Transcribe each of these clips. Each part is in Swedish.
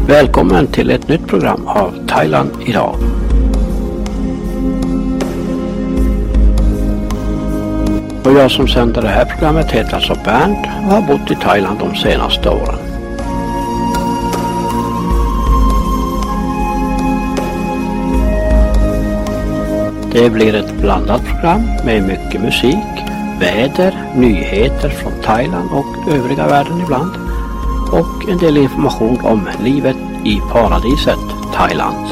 Välkommen till ett nytt program av Thailand idag. Och jag som sänder det här programmet heter alltså Bernt och har bott i Thailand de senaste åren. Det blir ett blandat program med mycket musik, väder, nyheter från Thailand och övriga världen ibland och en del information om livet i paradiset Thailand.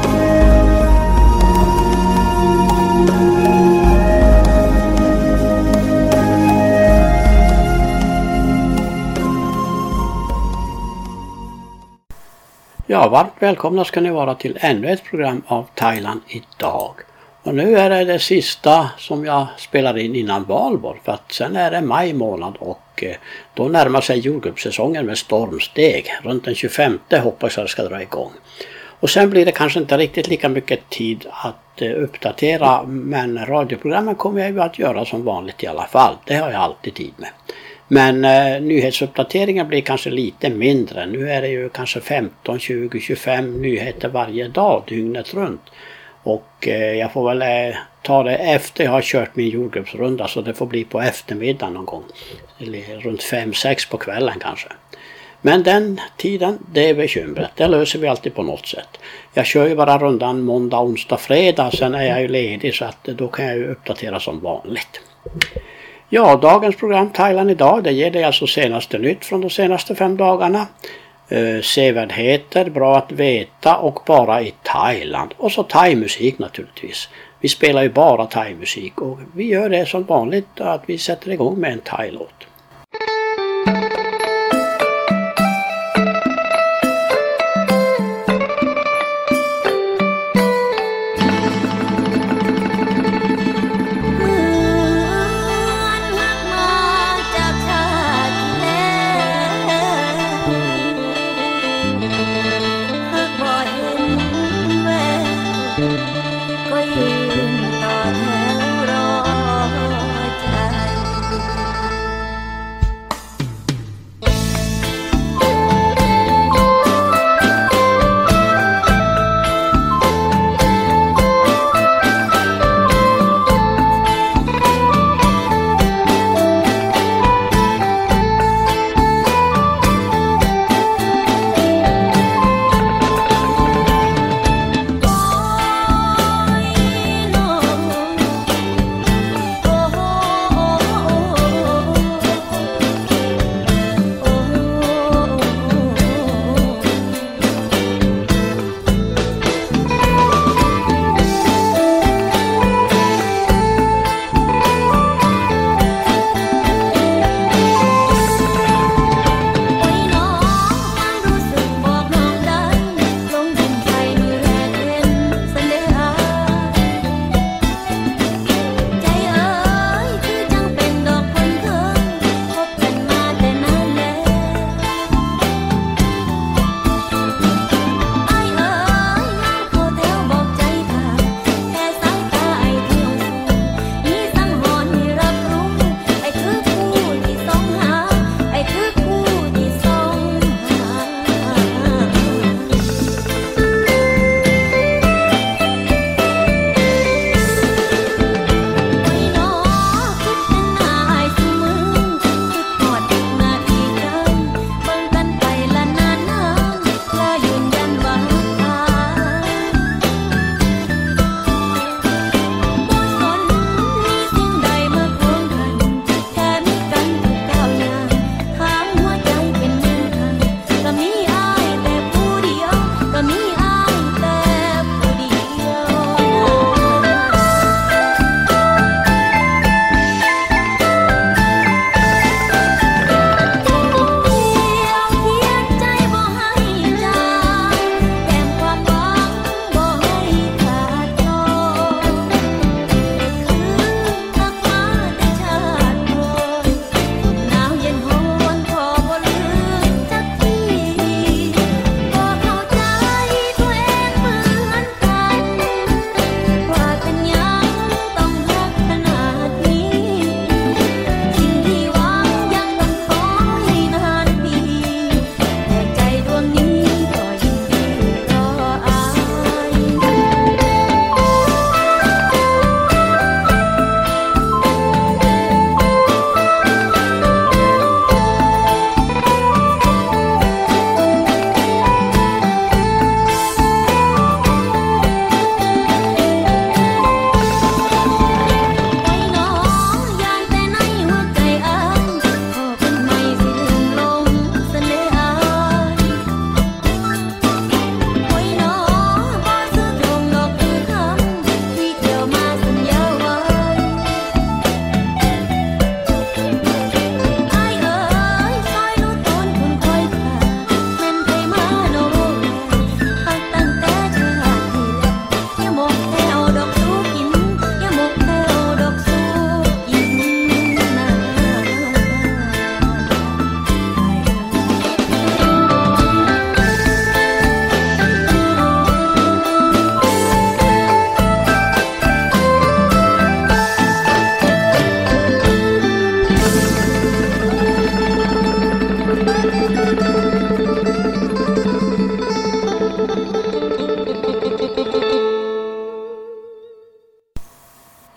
Ja, varmt välkomna ska ni vara till ännu ett program av Thailand idag. Och nu är det sista som jag spelar in innan valborg, för att sen är det maj månad och då närmar sig jordgubbssäsongen med stormsteg. Runt den 25 hoppas jag ska dra igång. Och sen blir det kanske inte riktigt lika mycket tid att uppdatera, men radioprogrammen kommer jag ju att göra som vanligt i alla fall. Det har jag alltid tid med. Men nyhetsuppdateringen blir kanske lite mindre. Nu är det ju kanske 15, 20, 25 nyheter varje dag, dygnet runt. Och jag får väl ta det efter jag har kört min jordgubbsrunda, så det får bli på eftermiddagen någon gång. Eller runt 5-6 på kvällen kanske. Men den tiden, det är bekymret. Det löser vi alltid på något sätt. Jag kör ju bara rundan måndag, onsdag, fredag. Sen är jag ju ledig, så att då kan jag ju uppdatera som vanligt. Ja, dagens program Thailand idag, det ger dig alltså senaste nytt från de senaste 5 dagarna. Sevärdheter, bra att veta och bara i Thailand. Och så thaimusik naturligtvis. Vi spelar ju bara thaimusik och vi gör det som vanligt att vi sätter igång med en thailåt.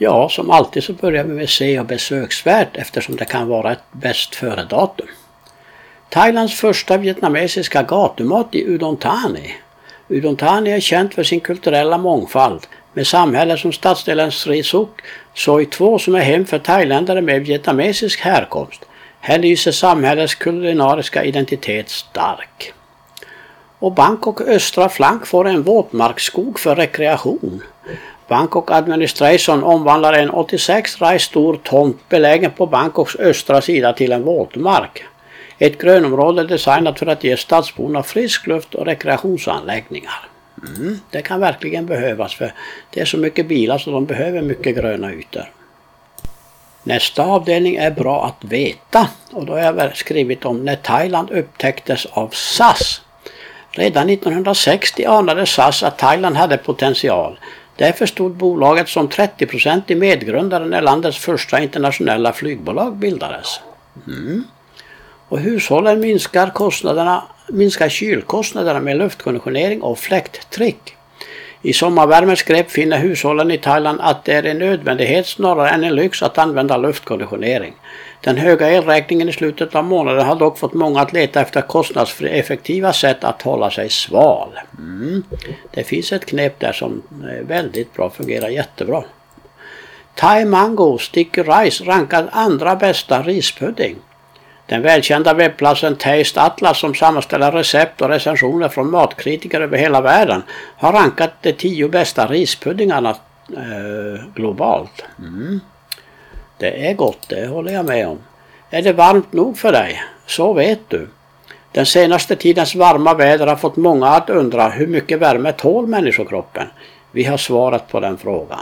Ja, som alltid så börjar vi med se- och besöksvärt eftersom det kan vara ett bäst före-datum. Thailands första vietnamesiska gatumat i Udon Thani. Udon Thani är känt för sin kulturella mångfald med samhälle som stadsdelen Sri Suk, Soi 2 som är hem för thailändare med vietnamesisk härkomst. Här lyser samhällets kulinariska identitet stark. Och Bangkok östra flank får en våtmarksskog för rekreation. Bangkok Administration omvandlar en 86 rai stor tomt belägen på Bangkoks östra sida till en våtmark. Ett grönområde designat för att ge stadsborna frisk luft och rekreationsanläggningar. Det kan verkligen behövas för det är så mycket bilar så de behöver mycket gröna ytor. Nästa avdelning är bra att veta och då har jag skrivit om när Thailand upptäcktes av SAS. Redan 1960 anade SAS att Thailand hade potential. Därför stod bolaget som 30% medgrundare när landets första internationella flygbolag bildades. Och hushållen minskar kylkostnaderna med luftkonditionering och fläkttrick. I sommarvärmens grepp finner hushållen i Thailand att det är en nödvändighet snarare än en lyx att använda luftkonditionering. Den höga elräkningen i slutet av månaden har dock fått många att leta efter kostnadseffektiva sätt att hålla sig sval. Det finns ett knep där som är väldigt bra, fungerar jättebra. Thai Mango Sticky Rice rankad andra bästa rispudding. Den välkända webbplatsen Taste Atlas som sammanställer recept och recensioner från matkritiker över hela världen har rankat de 10 bästa rispuddingarna globalt. Det är gott, det håller jag med om. Är det varmt nog för dig? Så vet du. Den senaste tidens varma väder har fått många att undra hur mycket värme tål människokroppen. Vi har svarat på den frågan.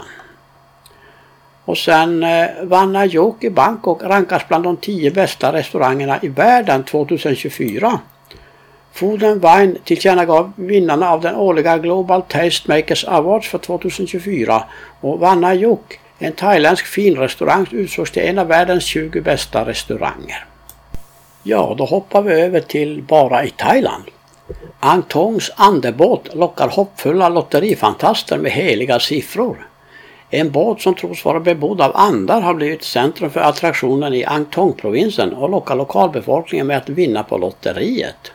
Och sen Vanna Yok i Bangkok rankas bland de 10 bästa restaurangerna i världen 2024. Food & Wine tillkännagav vinnarna av den årliga Global Tastemakers Awards för 2024 och Vanna Yok, en thailändsk finrestaurang, utsågs till en av världens 20 bästa restauranger. Ja, då hoppar vi över till bara i Thailand. Ang Thongs andebåt lockar hoppfulla lotterifantaster med heliga siffror. En båt som tros vara bebodd av andar har blivit centrum för attraktionen i Ang Thong-provinsen och lockar lokalbefolkningen med att vinna på lotteriet.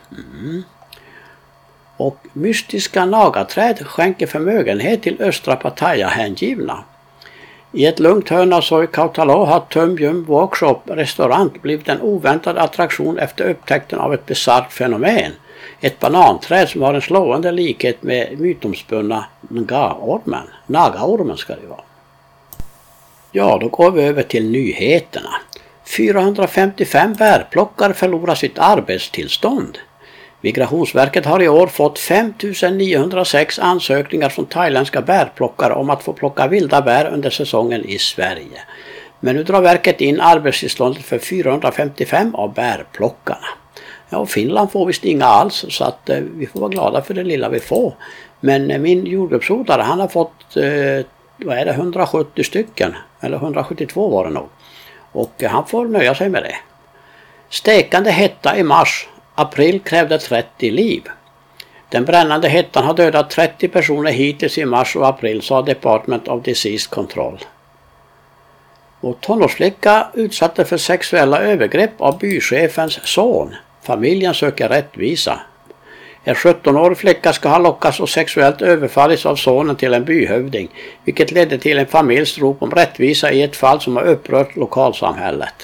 Och mystiska nagaträd skänker förmögenhet till östra Pattaya-hängivna. I ett lugnt hörn av Soi Kautalo har Tum Yum Workshop restaurant blivit en oväntad attraktion efter upptäckten av ett bisarrt fenomen. Ett bananträd som har en slående likhet med mytomspunna Nga-ormen. Naga-ormen ska det vara. Ja, då går vi över till nyheterna. 455 bärplockare förlorar sitt arbetstillstånd. Migrationsverket har i år fått 5906 ansökningar från thailändska bärplockare om att få plocka vilda bär under säsongen i Sverige. Men nu drar verket in arbetstillståndet för 455 av bärplockarna. Ja, och Finland får visst inga alls så att vi får vara glada för det lilla vi får. Men min jordgubbsodlare han har fått 170 stycken, eller 172 var det nog. Och han får nöja sig med det. Stekande hetta i mars. April krävde 30 liv. Den brännande hettan har dödat 30 personer hittills i mars och april, sa Department of Disease Control. Och tonårsflicka utsatte för sexuella övergrepp av bychefens son. Familjen söker rättvisa. En 17-årig flicka ska ha lockats och sexuellt överfallits av sonen till en byhövding, vilket ledde till en familjs rop om rättvisa i ett fall som har upprört lokalsamhället.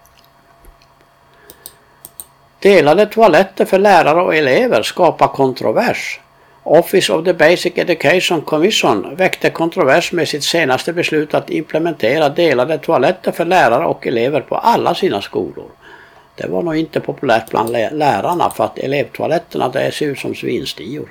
Delade toaletter för lärare och elever skapar kontrovers. Office of the Basic Education Commission väckte kontrovers med sitt senaste beslut att implementera delade toaletter för lärare och elever på alla sina skolor. Det var nog inte populärt bland lärarna för att elevtoaletterna där ser ut som svinstior.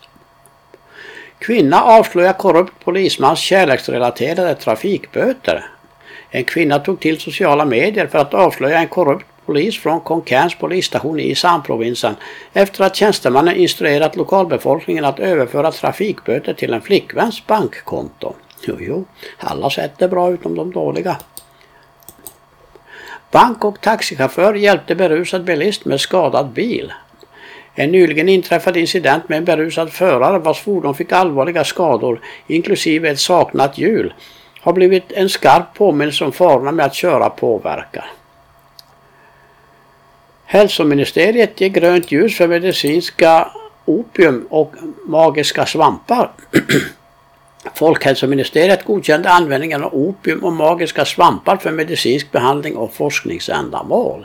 Kvinna avslöjar korrupt polismans kärleksrelaterade trafikböter. En kvinna tog till sociala medier för att avslöja en korrupt polis från Khon Kaens polisstation i Isan-provinsen efter att tjänstemannen instruerat lokalbefolkningen att överföra trafikböter till en flickväns bankkonto. Jo, alla sätt är bra utom de dåliga. Bangkok taxichaufför hjälpte berusad bilist med skadad bil. En nyligen inträffad incident med en berusad förare vars fordon fick allvarliga skador, inklusive ett saknat hjul, har blivit en skarp påminnelse om farorna med att köra påverkar. Hälsoministeriet ger grönt ljus för medicinska opium och magiska svampar. Folkhälsoministeriet godkände användningen av opium och magiska svampar för medicinsk behandling och forskningsändamål.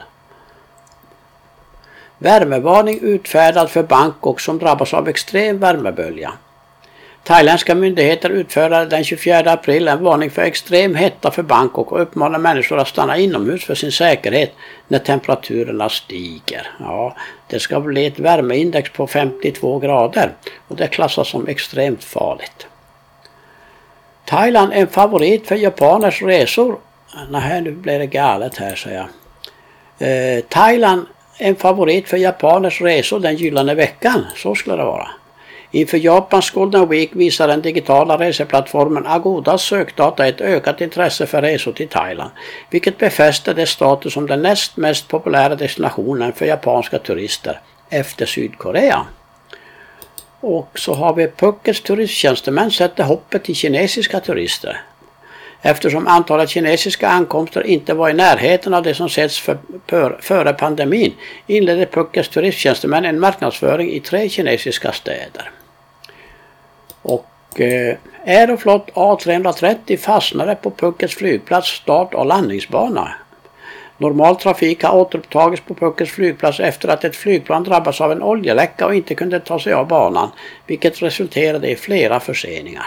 Värmevarning utfärdad för Bangkok som drabbas av extrem värmebölja. Thailändska myndigheter utfärdade den 24 april en varning för extrem hetta för Bangkok och uppmanar människor att stanna inomhus för sin säkerhet när temperaturerna stiger. Ja, det ska bli ett värmeindex på 52 grader och det klassas som extremt farligt. Thailand är en favorit för japaners resor. Nej, nu blir det galet här, säger jag. Thailand är en favorit för japaners resor den gyllene veckan, så skulle det vara. Inför Japans Golden Week visar den digitala reseplattformen Agodas sökdata ett ökat intresse för resor till Thailand, vilket befäster dess status som den näst mest populära destinationen för japanska turister efter Sydkorea. Och så har vi Phukets turisttjänstemän sätter hoppet till kinesiska turister. Eftersom antalet kinesiska ankomster inte var i närheten av det som setts före pandemin inledde Phukets turisttjänstemän en marknadsföring i 3 kinesiska städer. Och Aeroflot A330 fastnade på Phukets flygplats start- och landningsbana. Normal trafik har återupptagits på Phukets flygplats efter att ett flygplan drabbats av en oljeläcka och inte kunde ta sig av banan, vilket resulterade i flera förseningar.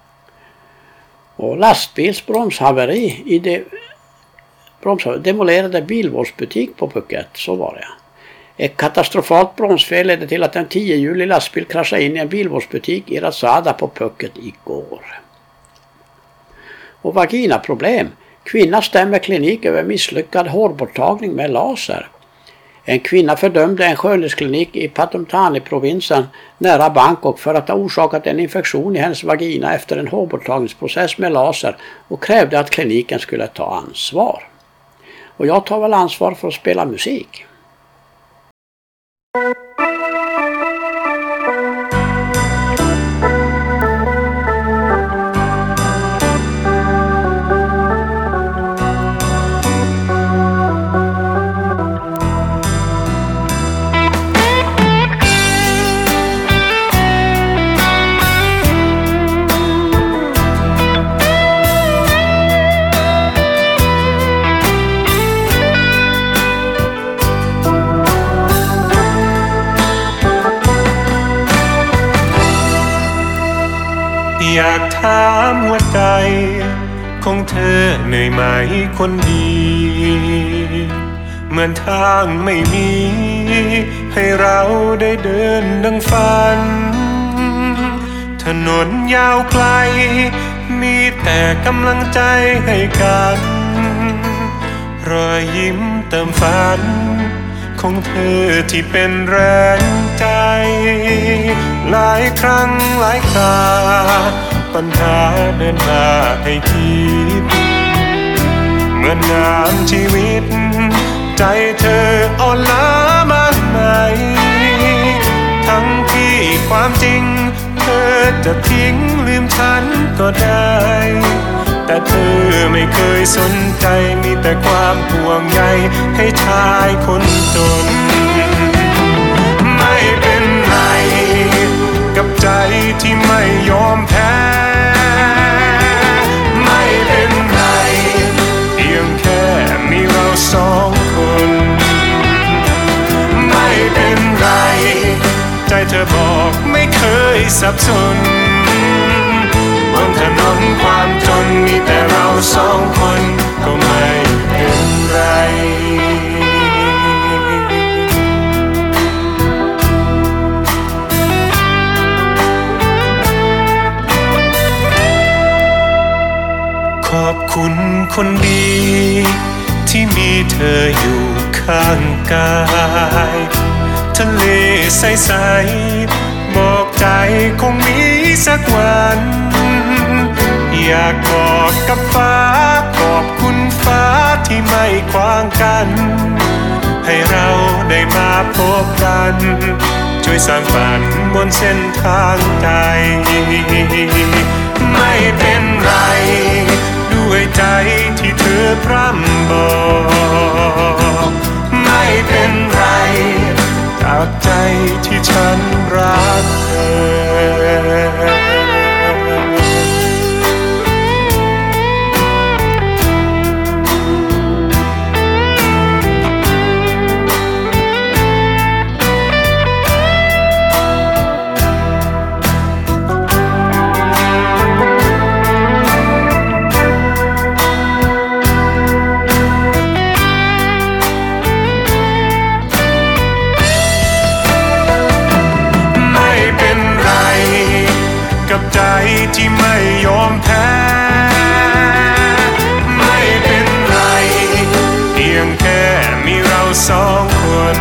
Och lastbilsbromshaveri i det demolerade bilvårdsbutik på Phuket, så var det. Ett katastrofalt bromsfel ledde till att en 10-hjulig lastbil kraschade in i en bilvårdsbutik i Razada på Phuket igår. Och vaginaproblem. Kvinna stämmer klinik över misslyckad hårborttagning med laser. En kvinna fördömde en skönhetsklinik i Pathumthani-provinsen nära Bangkok för att ha orsakat en infektion i hennes vagina efter en hårborttagningsprocess med laser och krävde att kliniken skulle ta ansvar. Och jag tar väl ansvar för att spela musik. อยากถามหัวใจของเธอเหนื่อยไหมคนดีเหมือนทางไม่มีให้เราได้เดินดังฝันถนนยาวไกลมีแต่กำลังใจให้กันรอยยิ้มเติมฝันของเธอที่เป็นแรงใจหลายครั้งหลายคราปัญหาเดินมาให้คิดเหมือนงานชีวิตใจเธออ่อนล้ามากมายทั้งที่ความจริงเธอจะทิ้งลืมฉันก็ได้แต่เธอไม่เคยสนใจมีแต่ความห่วงใยให้ชายคนจนไม่เป็นไรกับใจที่ไม่ยอมแพ้ไม่เป็นไรเพียงแค่มีเราสองคนไม่เป็นไรใจเธอบอกไม่เคยสับสนบนถนนความจนมีแต่เราสองคนก็ไม่เป็นไรขอบคุณคนดีที่มีเธออยู่ข้างกายทะเลใสๆบอกใจคงมีสักวันอยากกอดกับฟ้าขอบคุณฟ้าที่ไม่ขวางกันให้เราได้มาพบกันช่วยสร้างฝันบนเส้นทางใจไม่เป็นไรให้ใจที่เธอพร่ำบอกไม่เป็นไรจากใจที่ฉันรักเธอใจที่ไม่ยอมแพ้ไม่เป็นไรเพียงแค่มีเราสองคน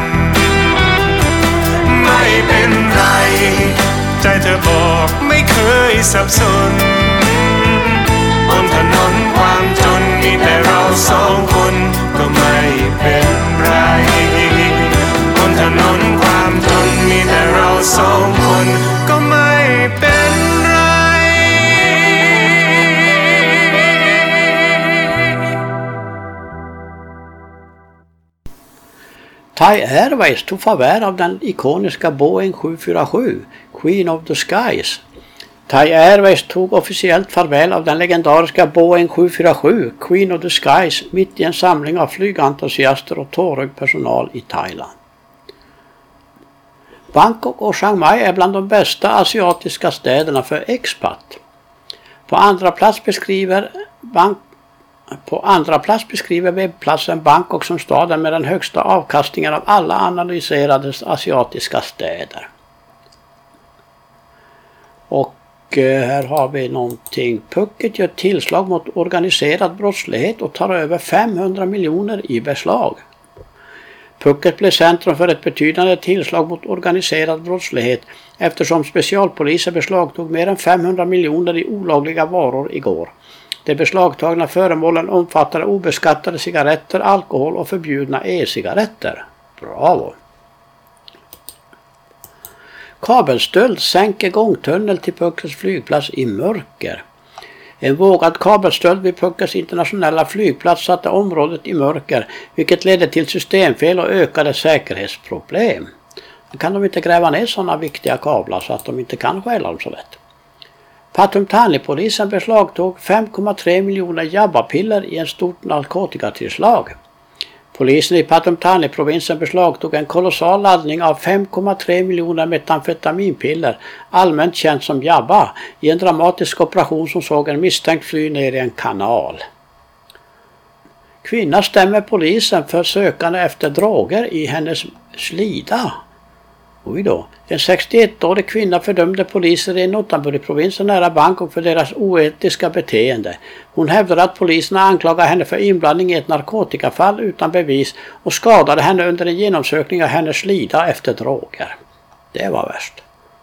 ไม่เป็นไรใจเธอบอกไม่เคยสับสนบนถนนความจนมีแต่เราสองคนก็ไม่เป็นไรบนถนนความจนมีแต่เราสองคนก็ไม่เป็น Thai Airways tog farväl av den ikoniska Boeing 747, Queen of the Skies. Thai Airways tog officiellt farväl av den legendariska Boeing 747, Queen of the Skies, mitt i en samling av flygentusiaster och tårögd personal i Thailand. Bangkok och Chiang Mai är bland de bästa asiatiska städerna för expat. På andra plats beskriver webbplatsen Bangkok som staden med den högsta avkastningen av alla analyserade asiatiska städer. Och här har vi någonting. Phuket gör tillslag mot organiserad brottslighet och tar över 500 miljoner i beslag. Phuket blev centrum för ett betydande tillslag mot organiserad brottslighet eftersom specialpoliser beslagtog mer än 500 miljoner i olagliga varor igår. De beslagtagna föremålen omfattade obeskattade cigaretter, alkohol och förbjudna e-cigaretter. Bravo! Kabelstöld sänker gångtunnel till Phukets flygplats i mörker. En vågad kabelstöld vid Phukets internationella flygplats satte området i mörker, vilket ledde till systemfel och ökade säkerhetsproblem. Nu kan de inte gräva ner sådana viktiga kablar så att de inte kan stjäla dem så lätt. Pathum Thani-polisen beslagtog 5,3 miljoner jabbapiller i en stort narkotikatillslag. Polisen i Pathum Thani-provinsen beslagtog en kolossal laddning av 5,3 miljoner metamfetaminpiller, allmänt känt som jabba, i en dramatisk operation som såg en misstänkt fly ner i en kanal. Kvinna stämmer polisen för sökande efter droger i hennes slida. Oj då. En 61-årig kvinna fördömde poliser i Nottamburi-provinsen nära Bangkok för deras oetiska beteende. Hon hävdade att poliserna anklagade henne för inblandning i ett narkotikafall utan bevis och skadade henne under en genomsökning av hennes slida efter droger. Det var värst.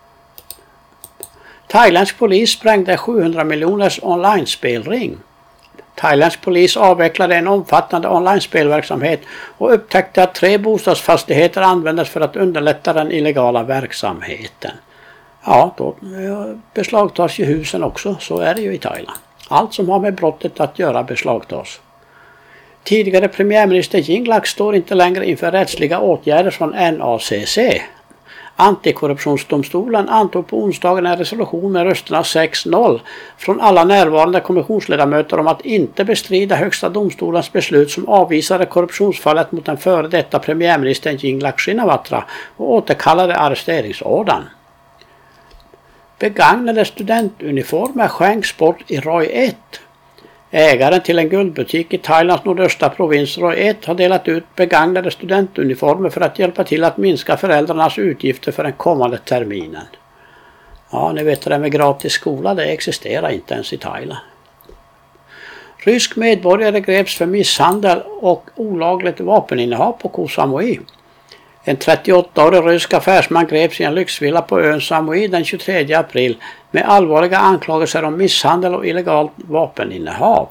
Thailändsk polis sprängde 700 miljoners online-spelring. Thailändsk polis avvecklade en omfattande online-spelverksamhet och upptäckte att 3 bostadsfastigheter användes för att underlätta den illegala verksamheten. Ja, då beslagtas ju husen också, så är det ju i Thailand. Allt som har med brottet att göra beslagtas. Tidigare premiärminister Yingluck står inte längre inför rättsliga åtgärder från NACC. Antikorruptionsdomstolen antog på onsdagen en resolution med rösterna 6-0 från alla närvarande kommissionsledamöter om att inte bestrida högsta domstolens beslut som avvisade korruptionsfallet mot den före detta premiärministern Yingluck Shinawatra och återkallade arresteringsordern. Begagnade studentuniformer skänks bort i Roy 1. Ägaren till en guldbutik i Thailands nordöstra provins Roy 1 har delat ut begagnade studentuniformer för att hjälpa till att minska föräldrarnas utgifter för den kommande terminen. Ja, ni vet det med gratis skola, det existerar inte ens i Thailand. Rysk medborgare greps för misshandel och olagligt vapeninnehav på Koh Samui. En 38-årig rysk affärsman greps i en lyxvilla på ön Samui den 23 april med allvarliga anklagelser om misshandel och illegalt vapeninnehav.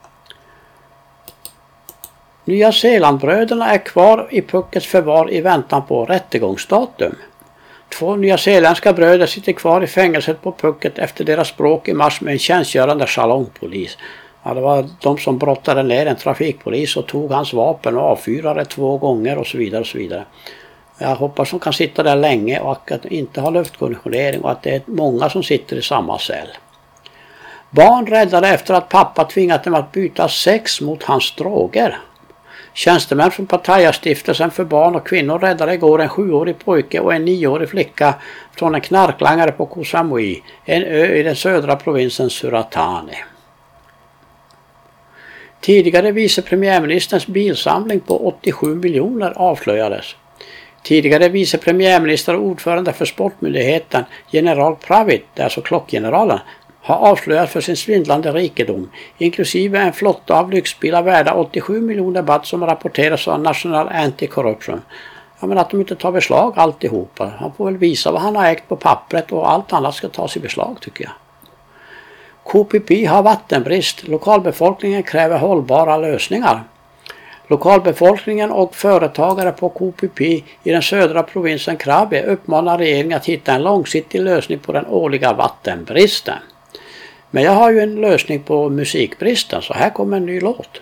Nya Zeelandbröderna är kvar i Phukets förvar i väntan på rättegångsdatum. 2 nyzeeländska bröder sitter kvar i fängelset på Phuket efter deras bråk i mars med en tjänstgörande salongpolis. Ja, det var de som brottade ner en trafikpolis och tog hans vapen och avfyrade 2 gånger och så vidare och så vidare. Jag hoppas de kan sitta där länge och att inte ha luftkonditionering och att det är många som sitter i samma cell. Barn räddade efter att pappa tvingat dem att byta sex mot hans droger. Tjänstemän från Pattaya-stiftelsen för barn och kvinnor räddade igår en 7-årig pojke och en 9-årig flicka från en knarklangare på Koh Samui, en ö i den södra provinsen Suratane. Tidigare vice premiärministerns bilsamling på 87 miljoner avslöjades. Tidigare vice premiärminister och ordförande för sportmyndigheten general Pravit, det är alltså klockgeneralen, har avslöjats för sin svindlande rikedom, inklusive en flotta av lyxbilar värda 87 miljoner baht som rapporteras av National Anti-Corruption. Jag menar att de inte tar beslag alltihopa. Han får väl visa vad han har ägt på pappret och allt annat ska tas i beslag tycker jag. Koh Phi Phi har vattenbrist. Lokalbefolkningen kräver hållbara lösningar. Lokalbefolkningen och företagare på Koh Phi Phi i den södra provinsen Krabi uppmanar regeringen att hitta en långsiktig lösning på den årliga vattenbristen. Men jag har ju en lösning på musikbristen, så här kommer en ny låt.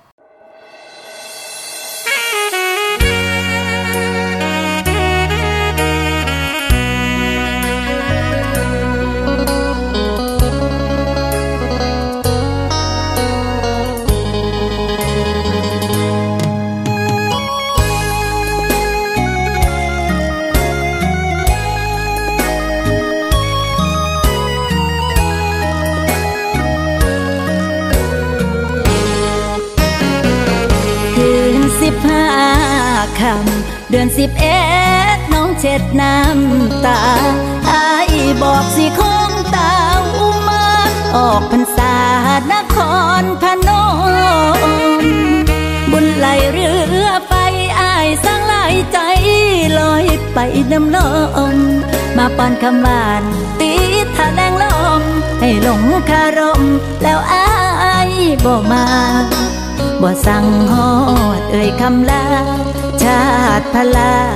เดือน11น้องเช็ดน้ำตาอ้ายบอกสิคงตาอุมาออกพรรษานครพนมบุญไหลเรือไฟอ้ายสร้างหลายใจลอยไปน้ำลมมาปอนคำหวานตีทะแดงลมให้หลงคารมแล้วอ้ายบ่มาบ่สั่งฮอดเอ่ยคำลาชาติพลา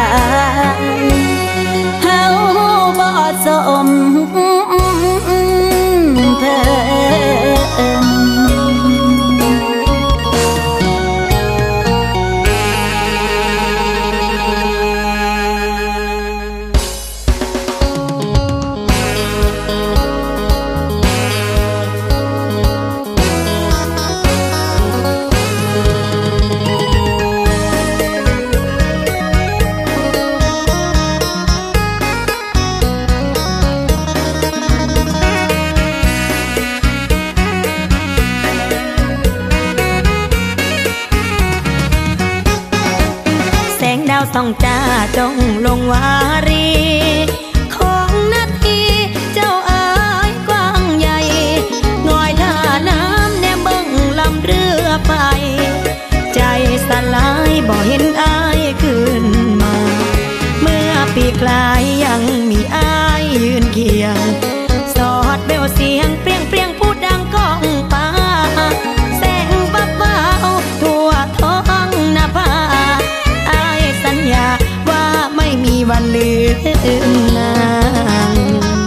เฮาบ่สมเพิ่นส่องจ้าจงลงวารีของนาทีเจ้าอายกว้างใหญ่งอยท่าน้ำแนมเบิ่งลำเรือไปใจสลายบ่เห็นอายขึ้นมาเมื่อปีกลายยังมีอายยืนเคียงสอดเบลเสียงเปรี้ยงเปรี้ยงพูดดังก้องป่าแสงวับวาวทั่วท้องนาภาสัญญาว่าไม่มีวันลืมนาง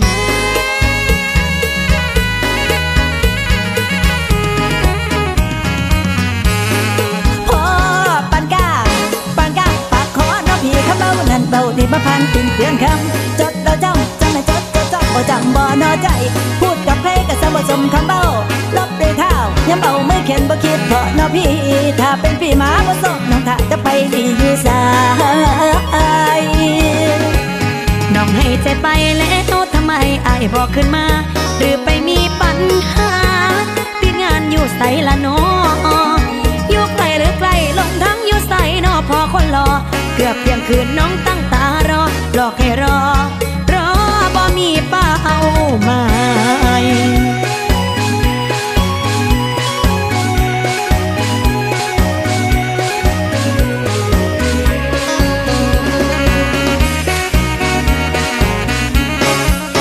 พ่อปันกาปากคอน้องพี่คำเล่านั่นเบาที่มาพันติ่นเตือนคำจดเราจ้ำไม่จดบ่จำบ่นอใจพูดกับใครก็สมบ่สมคำเบาลบด้วยเท้าย้ำเอาไม่เข็นบ่คิดเพราะน้องพี่ถ้าเป็นพี่หมาบ่ส่งน้องถ้าจะไปดีอยู่สายน้องให้ใจไปแล้วทำไมอ้ายบอกขึ้นมาหรือไปมีปัญหาติดงานอยู่ไสละน้ออยู่ไกลหรือไกลลงทั้งอยู่ไสน้อพอคนรอเกือบเที่ยงคืนน้องตั้งตารอหลอกให้รอบ่มีเป้าหมาย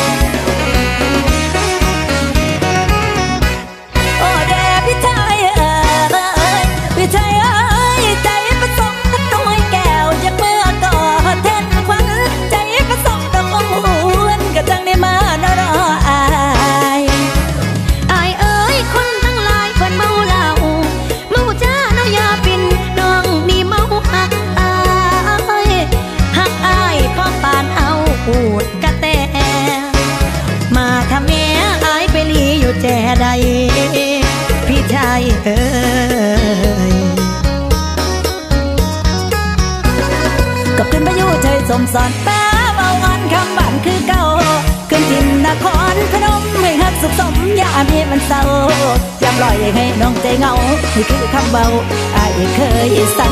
โอ้เดพี่ชายมสอนป้าเบาอ่อนคำบ้านคือเก่าขึ้นทินนครพนมให้ฮักสุขสมอย่ามีมันเศร้าย้ำลอยให้น้องใจเหงานี่คือคำเบาอ้ายเคยสั่ง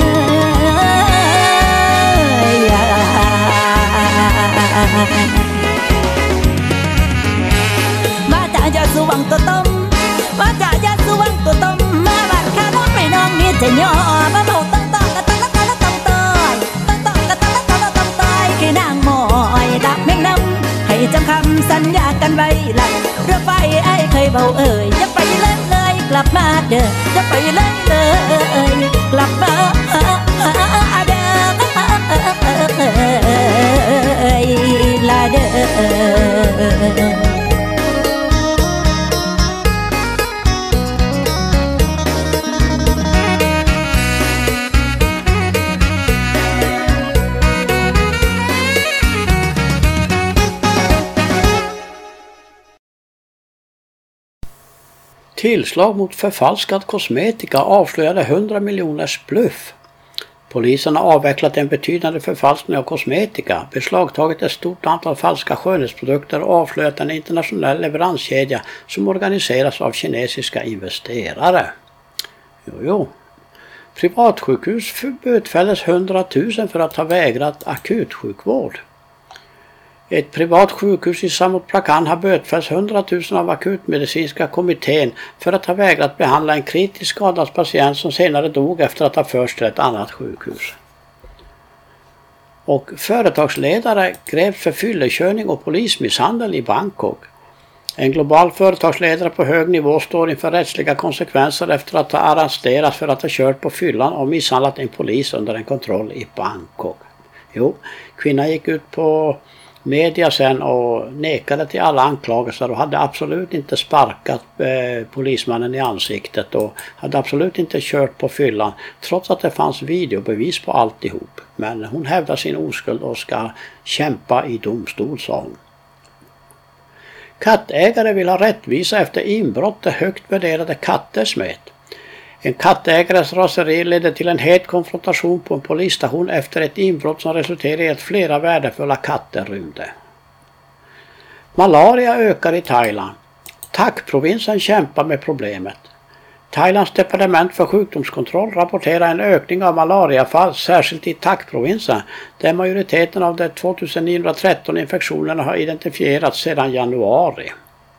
มาจากยอดสว่างตัวต้มมาจากยอดสว่างตัวต้มมาบ้านข้าน้องไม่น้องนี่จะย่อมาเบาต้องกะต้องกะต้องต่อยต้องกะต้องต่อยคือนางหมอยดักแมงน้ำให้จำคำสัญญากันไว้หลังเรือไฟไอ้เคยเบาเอ่ยจะไปเลยกลับมาเด้อจะไปเลยกลับมาเด้อลาเด้อ Tillslag mot förfalskad kosmetika avslöjade 100 miljoners bluff. Polisen har avvecklat en betydande förfalskning av kosmetika, beslagtagit ett stort antal falska skönhetsprodukter och avslöjat en internationell leveranskedja som organiseras av kinesiska investerare. Privatsjukhus bötfälldes 100 000 för att ha vägrat akutsjukvård. Ett privat sjukhus i Samut Prakan har bötfällts 100 000 av akutmedicinska kommittén för att ha vägrat behandla en kritiskt skadad patient som senare dog efter att ha förts till ett annat sjukhus. Och företagsledare greps för fyllekörning och polismisshandel i Bangkok. En global företagsledare på hög nivå står inför rättsliga konsekvenser efter att ha arresterats för att ha kört på fyllan och misshandlat en polis under en kontroll i Bangkok. Kvinnan gick ut på media sen och nekade till alla anklagelser och hade absolut inte sparkat polismannen i ansiktet och hade absolut inte kört på fyllan trots att det fanns videobevis på alltihop. Men hon hävdar sin oskuld och ska kämpa i domstol, sa hon. Kattägare vill ha rättvisa efter inbrott där högt värderade katter smet. En kattägares raseri ledde till en het konfrontation på en polisstation efter ett inbrott som resulterade i att flera värdefulla katter rymde. Malaria ökar i Thailand. Tak-provinsen kämpar med problemet. Thailands departement för sjukdomskontroll rapporterar en ökning av malariafall särskilt i Tak-provinsen där majoriteten av de 2913 infektionerna har identifierats sedan januari.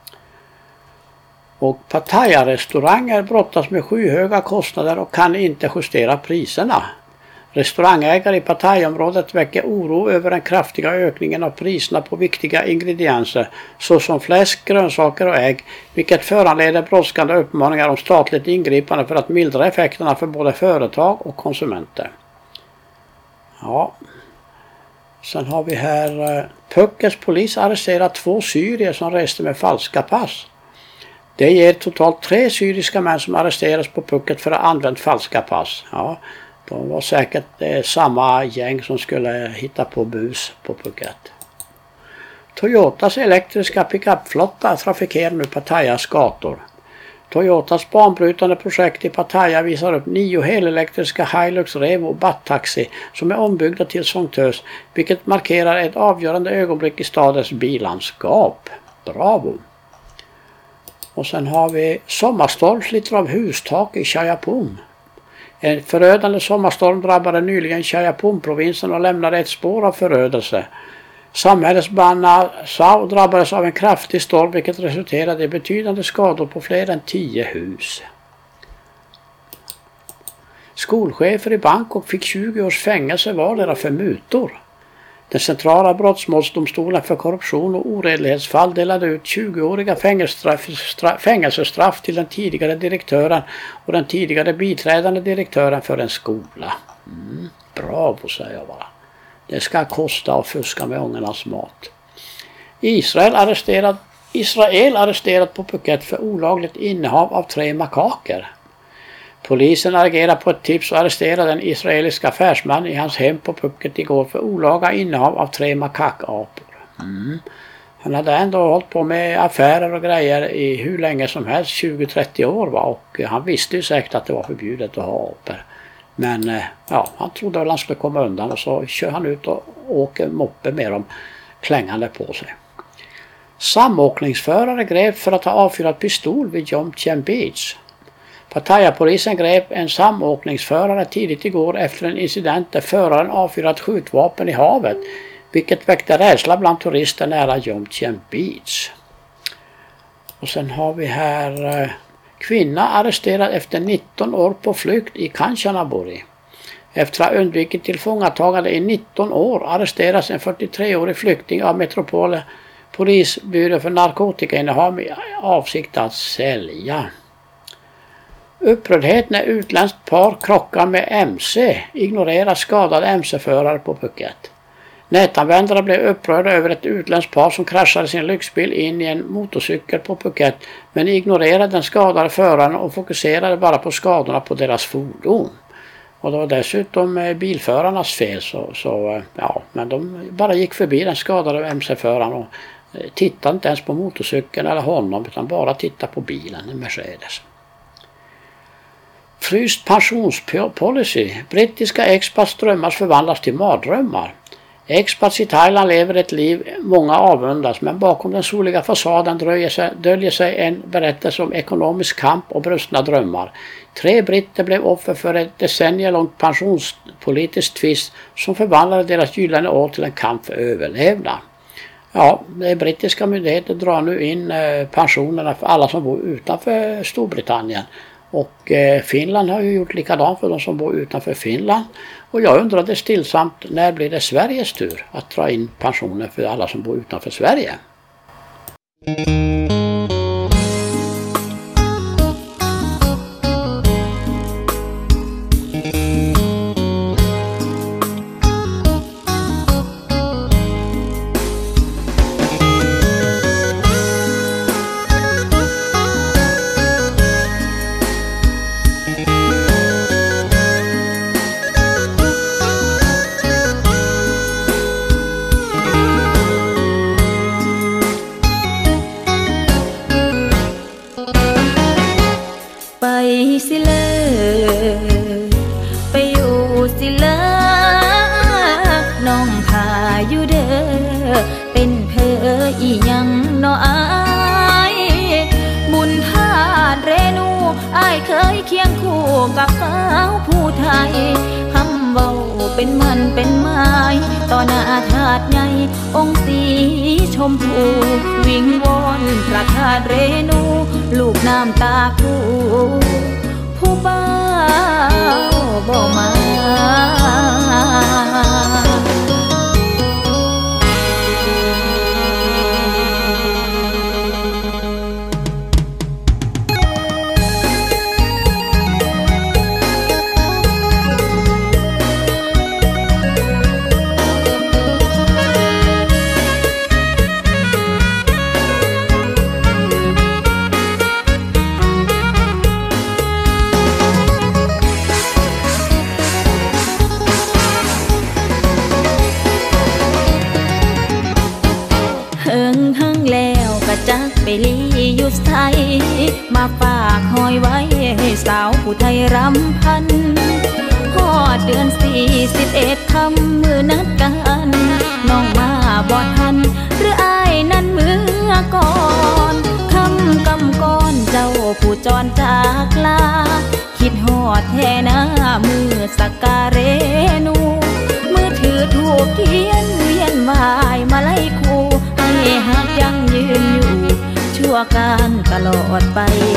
Och Pattaya-restauranger brottas med skyhöga kostnader och kan inte justera priserna. Restaurangägare i Pattaya-området väcker oro över den kraftiga ökningen av priserna på viktiga ingredienser såsom fläsk, grönsaker och ägg, vilket föranleder brådskande uppmaningar om statligt ingripande för att mildra effekterna för både företag och konsumenter. Sen har vi här Phuket polis arresterat 2 syrier som reste med falska pass. Det ger totalt 3 syriska män som arresterades på Phuket för att ha använt falska pass. De var säkert samma gäng som skulle hitta på bus på Phuket. Toyotas elektriska pickupflotta trafikerar nu Pattayas gator. Toyotas banbrytande projekt i Pattaya visar upp 9 helelektriska Hilux Revo Bat-taxi som är ombyggda till sångtös, vilket markerar ett avgörande ögonblick i stadens bilandskap. Bravo! Och sen har vi sommarstorm sliter av hustak i Chayapum. En förödande sommarstorm drabbade nyligen Chayapum-provinsen och lämnade ett spår av förödelse. Samhällets Bana Sao drabbades av en kraftig storm vilket resulterade i betydande skador på fler än 10 hus. Skolchefer i Bangkok fick 20 års fängelse vardera för mutor. Den centrala brottsmålsdomstolen för korruption och oredlighetsfall delade ut 20-åriga fängelsestraff till den tidigare direktören och den tidigare biträdande direktören för en skola. Bravo, säger jag bara. Det ska kosta att fuska med ungarnas mat. Israel arresterat på Phuket för olagligt innehav av 3 makaker. Polisen agerade på ett tips och arresterade en israelisk affärsman i hans hem på Phuket igår för olaga innehav av 3 makakapor. Han hade ändå hållit på med affärer och grejer i hur länge som helst, 20-30 år, och han visste ju säkert att det var förbjudet att ha apor. Men ja, han trodde att han skulle komma undan och så kör han ut och åker moppe med dem klängande på sig. Samåkningsförare grep för att ha avfyrat pistol vid Jomtien Beach. Pattaya-polisen grep en samåkningsförare tidigt igår efter en incident där föraren avfyrat skjutvapen i havet, vilket väckte rädsla bland turister nära Jomtien Beach. Och sen har vi här kvinna arresterad efter 19 år på flykt i Kanchanaburi. Efter att ha undvikit tillfångatagande i 19 år arresteras en 43-årig flykting av Metropole polisbyrå för narkotikainnehav med avsikt att sälja. Upprördhet när utländskt par krockar med MC, ignorerar skadade MC-förare på Phuket. Nätanvändare blev upprörda över ett utländskt par som kraschade sin lyxbil in i en motorcykel på Phuket, men ignorerade den skadade föraren och fokuserade bara på skadorna på deras fordon. Och det var dessutom bilförarnas fel, men de bara gick förbi den skadade MC-föraren och tittade inte ens på motorcykeln eller honom, utan bara tittade på bilen, en Mercedes. Fryst pensionspolicy. Brittiska expats drömmar förvandlas till mardrömmar. Expats i Thailand lever ett liv många avundas, men bakom den soliga fasaden döljer sig en berättelse om ekonomisk kamp och brustna drömmar. 3 britter blev offer för ett decennielångt pensionspolitisk tvist som förvandlade deras gyllene år till en kamp för överlevnad. Ja, de brittiska myndigheter drar nu in pensionerna för alla som bor utanför Storbritannien. Och Finland har ju gjort likadant för de som bor utanför Finland. Och jag undrade stillsamt, när blir det Sveriges tur att dra in pensioner för alla som bor utanför Sverige? กับสาวผู้ไทยคำเว้าเป็นมันเป็นไม้ต่อหน้าธาตุใหญ่องค์สีชมพูวิงวอนพระธาตุเรนูลูกน้ำตาคูผู้บ่าวบ่มาจักไปลีอยู่ไทยมาฝากหอยไว้ให้สาวผู้ไทยรำพันฮอดเดือน41 ค่ำมือนัดกันน้องมาบ่ทันหรืออ้ายนั้นเมื่อก่อนคำกำก้อนเจ้าผู้จรจากลาคิดฮอดแท่หน้ามือสักการเรนูมือถือถูกเทียนเวียนวายมาไล่คู่ให้หักยังยืนอยู่ชั่วการตลอดไป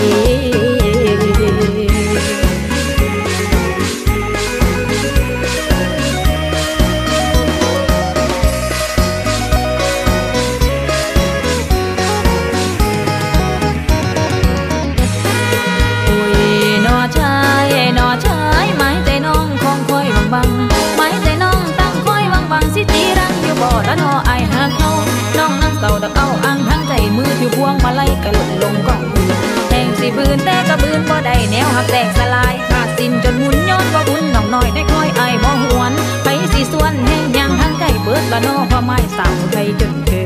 แล้วนอไอหาเขาน้องนั่งเต่าตะเอาอ่างทั้งใจมือที่พวงมาไล่กระหล่นลงกล่องแทงสิบืนแต่กระบืนบ่ได้แนวหักแตกสลายขาดสิ้นจนหมุนย้อนว่าบุญน้องน้อยได้คอยไอบ่หวนไปสิส่วนแห้งยังทั้งไก่เบิดละนอพอไม้สาวไทยจนเกิ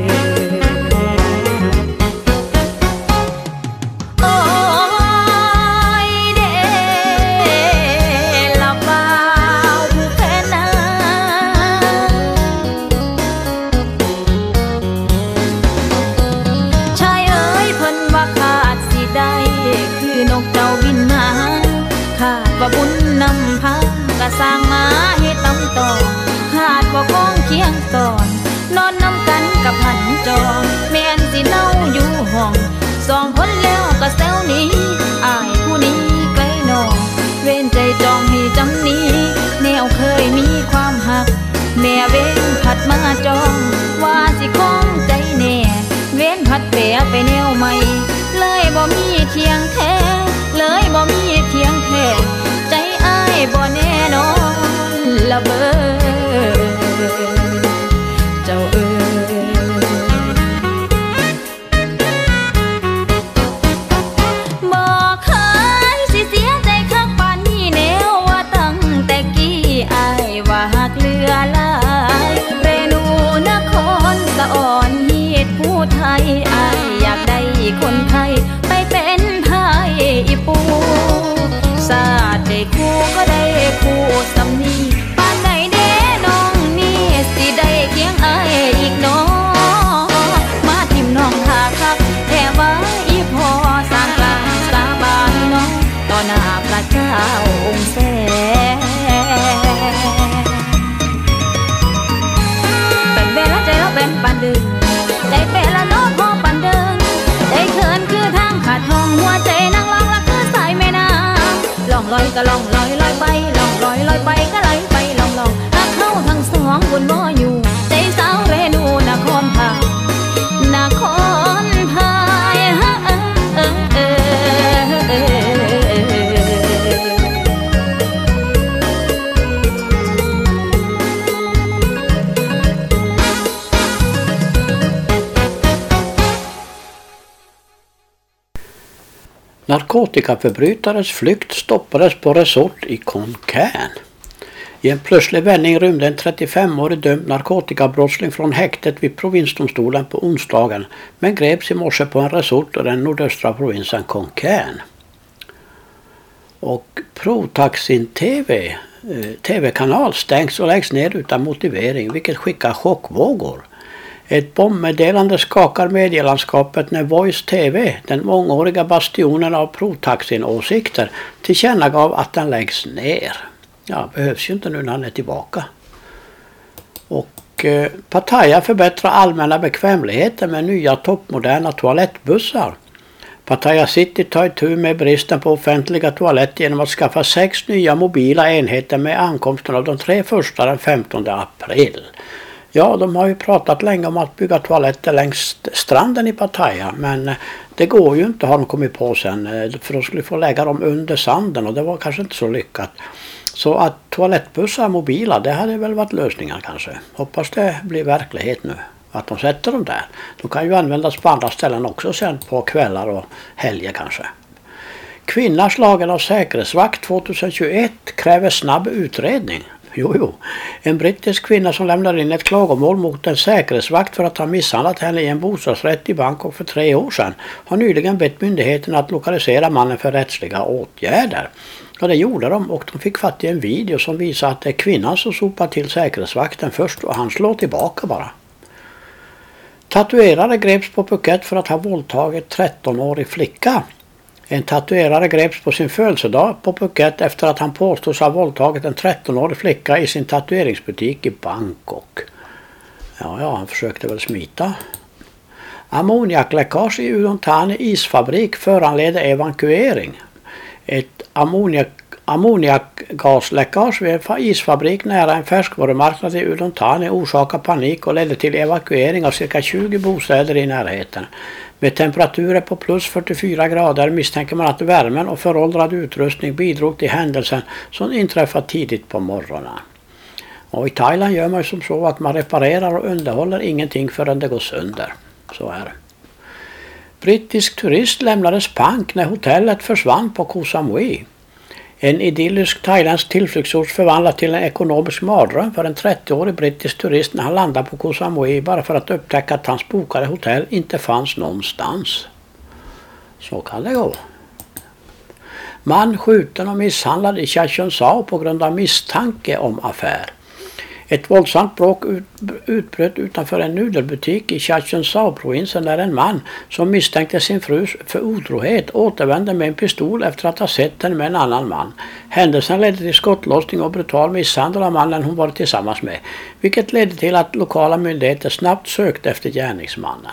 ดโอ้ยเดละฟ้านกเจ้าบินมาขาดว่าบุญนำพากะสร้างมาให้ตำต่อขาดว่าของเคียงตอนนอนนำกันกับหันจองแม่นสิเน่าอยู่ห้องสองคนแล้วก็แซวนี้อายผู้นี้ไกลนองเว้นใจจองให้จำนี้แนวเคยมีความหักแม่เว้นผัดมาจองว่าสิคงใจแน่เว้นผัดเปะไปแนวใหม่เลยบ่มีเทียงแท้เลยบ่มีเทียงแท้ใจอ้ายบ่แน่นอนละเบ้อเจ้าเอ๋ยบ่เคยสิเสียใจคักปานนี้แนวว่าตั้งแต่กี้อ้ายว่าหักเหลือหลายเรนูนครสะอ่อนเฮ็ดผู้ไทยอ้ายอยากได้คนไทยไปเป็นไทยอีปูสาดได้คู่ก็ได้คู่สำนีปานใดเด้น้องนี่สิได้เคียงอ้ายอีกน้อมาทิมน้องหาคักแค่ว่าอีพอสร้างกลางสาบานน้องต่อหน้าพระเจ้าองค์แสเป็นเวลาใจเราเป็นปันดึงใจเป็นละน้องพอปันเดินใจเขินคือทางขาดทองหัวใจนั่งร้องละคือสายแม่น้ำล่องลอยก็ล่องลอยลอยไปล่องลอยลอยไปก็ไหลไปล่องลองหักเข้าทั้งสองบนบ่อยู่ใจสาวเรนูนครพานครพาย Narkotikaförbrytares flykt stoppades på resort i Konkan. I en plötslig vändning rymde en 35-årig dömd narkotikabrottsling från häktet vid provinsdomstolen på onsdagen men greps i morse på en resort i den nordöstra provinsen Konkan. Och Protaxin TV-kanal stängs och läggs ner utan motivering vilket skickar chockvågor. Ett bombmeddelande skakar medielandskapet när Voice TV, den mångåriga bastionen av Protaxin-åsikter, tillkännagav att den läggs ner. Ja, behövs ju inte nu när han är tillbaka. Och Pattaya förbättrar allmänna bekvämligheter med nya toppmoderna toalettbussar. Pattaya City tar itu med bristen på offentliga toaletter genom att skaffa 6 nya mobila enheter med ankomsten av de 3 första den 15 april. Ja, de har ju pratat länge om att bygga toaletter längs stranden i Pattaya, men det går ju inte, har de kommit på sen, för de skulle få lägga dem under sanden och det var kanske inte så lyckat. Så att toalettbussar mobila, det hade väl varit lösningar kanske. Hoppas det blir verklighet nu, att de sätter dem där. De kan ju användas på andra ställen också sen på kvällar och helger kanske. Kvinna slagen av säkerhetsvakt 2021 kräver snabb utredning. Jo. En brittisk kvinna som lämnade in ett klagomål mot en säkerhetsvakt för att ha misshandlat henne i en bostadsrätt i Bangkok för 3 år sedan har nyligen bett myndigheten att lokalisera mannen för rättsliga åtgärder. Ja, det gjorde de och de fick fatt i en video som visar att det är kvinnan som sopar till säkerhetsvakten först och han slår tillbaka bara. Tatuerare greps på Phuket för att ha våldtagit 13-årig flicka. En tatuerare greps på sin födelsedag på Phuket efter att han påstås ha våldtagit en 13-årig flicka i sin tatueringsbutik i Bangkok. Ja, han försökte väl smita. Ammoniakläckage i Udon Thani isfabrik föranleder evakuering. Ett ammoniakgasläckage vid en isfabrik nära en färskvarumarknad i Udon Thani orsakar panik och ledde till evakuering av cirka 20 bostäder i närheten. Med temperaturer på plus 44 grader misstänker man att värmen och föråldrad utrustning bidrog till händelsen som inträffade tidigt på morgonen. Och i Thailand gör man ju som så att man reparerar och underhåller ingenting förrän det går sönder. Så är det. Brittisk turist lämnades pank när hotellet försvann på Koh Samui. En idyllisk thailändsk tillflyktsort förvandlad till en ekonomisk mardröm för en 30-årig brittisk turist när han landade på Koh Samui bara för att upptäcka att hans bokade hotell inte fanns någonstans. Så kan det gå. Man skjuten och misshandlad i Chachoengsao på grund av misstanke om affär. Ett våldsamt bråk utbröt utanför en nudelbutik i Chachoengsao-provinsen där en man som misstänkte sin fru för otrohet återvände med en pistol efter att ha sett henne med en annan man. Händelsen ledde till skottlossning och brutal misshandel av mannen hon var tillsammans med, vilket ledde till att lokala myndigheter snabbt sökte efter gärningsmannen.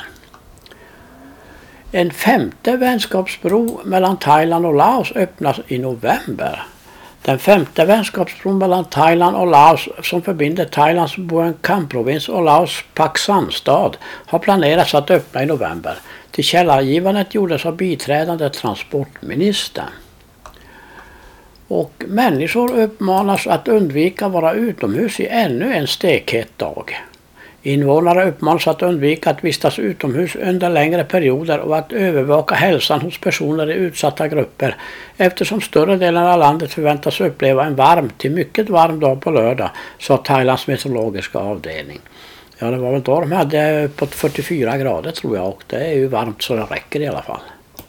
En 5:e vänskapsbro mellan Thailand och Laos öppnas i november. Den 5:e vänskapsbron mellan Thailand och Laos som förbinder Thailands Buang Kam-provins och Laos Pak Sam-stad har planerats att öppna i november. Tillkännagivandet gjordes av biträdande transportministern. Och människor uppmanas att undvika att vara utomhus i ännu en stekhet dag. Invånare uppmanas att undvika att vistas utomhus under längre perioder och att övervaka hälsan hos personer i utsatta grupper eftersom större delen av landet förväntas uppleva en varm till mycket varm dag på lördag, sa Thailands meteorologiska avdelning. Ja, det var väl då de hade uppåt 44 grader tror jag, och det är ju varmt så det räcker i alla fall.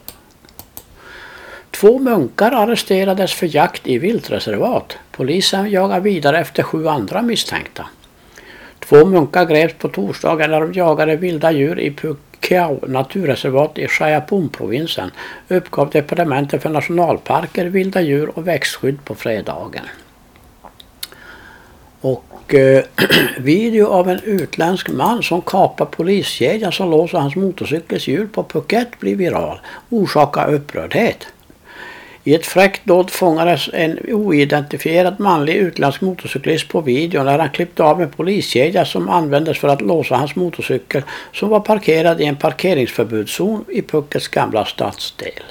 2 munkar arresterades för jakt i viltreservat. Polisen jagar vidare efter 7 andra misstänkta. 2 munkar greps på torsdagen när de jagade vilda djur i Phu Kiao naturreservat i Chayapum-provinsen, uppgav departementet för nationalparker, vilda djur och växtskydd på fredagen. Och video av en utländsk man som kapar poliskedjan som låser hans motorcykels hjul på Phuket blir viral, orsakar upprördhet. I ett fräckt dåd fångades en oidentifierad manlig utländsk motorcyklist på video när han klippte av en poliskedja som användes för att låsa hans motorcykel som var parkerad i en parkeringsförbudszon i Phukets gamla stadsdel.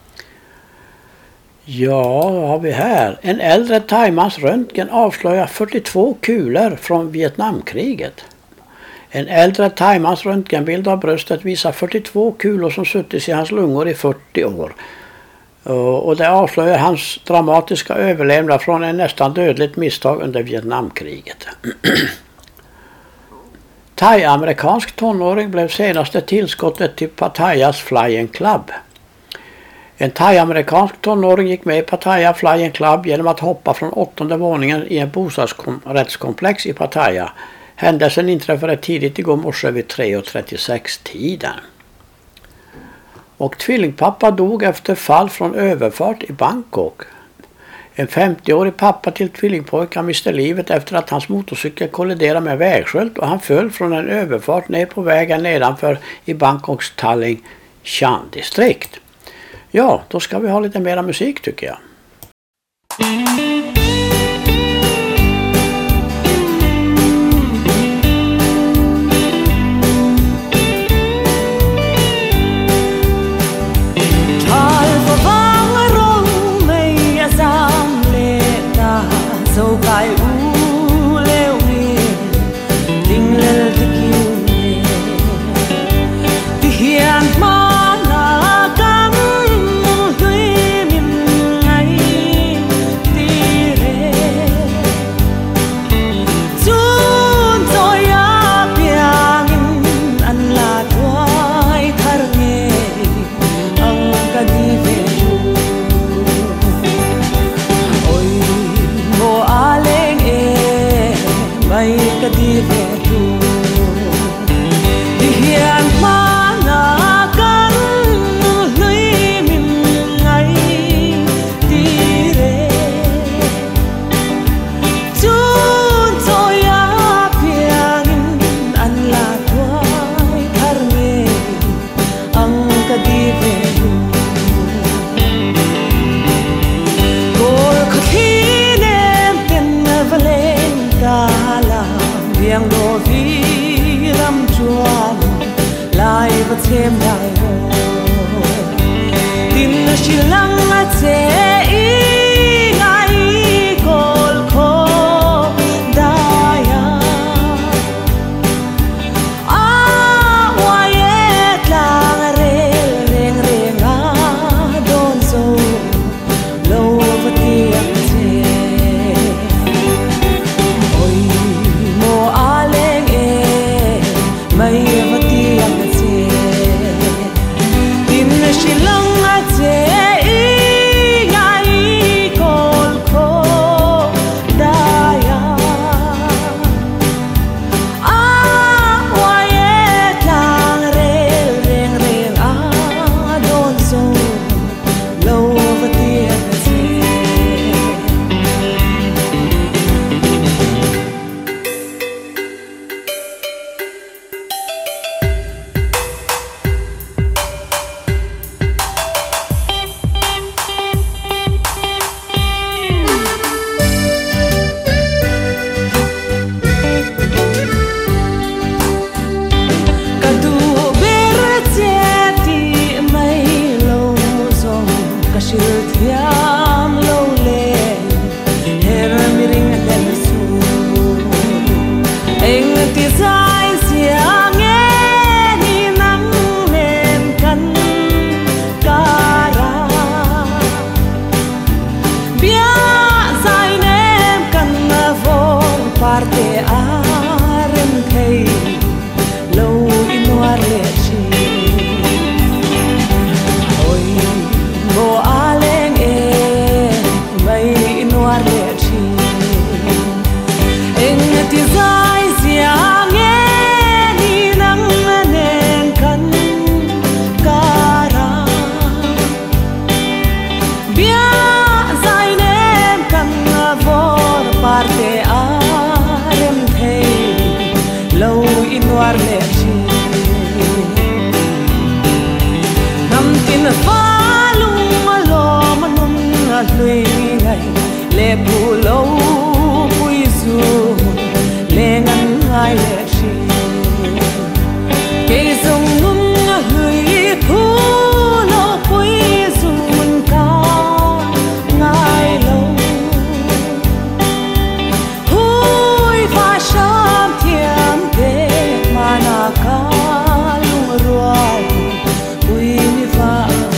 Ja, vad har vi här? En äldre thaimans röntgen avslöjar 42 kulor från Vietnamkriget. En äldre thaimans röntgenbild av bröstet visar 42 kulor som suttit i hans lungor i 40 år. Och det avslöjar hans dramatiska överlevnad från en nästan dödligt misstag under Vietnamkriget. Thai-amerikansk tonåring blev senaste tillskottet till Pattayas Flying Club. En thai-amerikansk tonåring gick med i Pattaya Flying Club genom att hoppa från 8:e våningen i en bostadsrättskomplex i Pattaya. Händelsen inträffade tidigt igår morse vid 3:36-tiden. Och tvillingpappa dog efter fall från överfart i Bangkok. En 50-årig pappa till tvillingpojkar miste livet efter att hans motorcykel kolliderade med vägsköld och han föll från en överfart ner på vägen nedanför i Bangkoks Talling Chan-distrikt. Ja, då ska vi ha lite mera musik tycker jag. thêm đại hồ tin chỉ lắng che ý ngay cột khô đaya hoa yết lang reng reng reng đón dâu lâu vật tiệc che ôi mùa a lên mây vật tiệc chỉ lắng che ý ngay pulo puisu lengan ngai le shi ke sung nung hui pulo puisu ka ngai lo hui fa sham tiam ke manaka lung ruai hui ni fa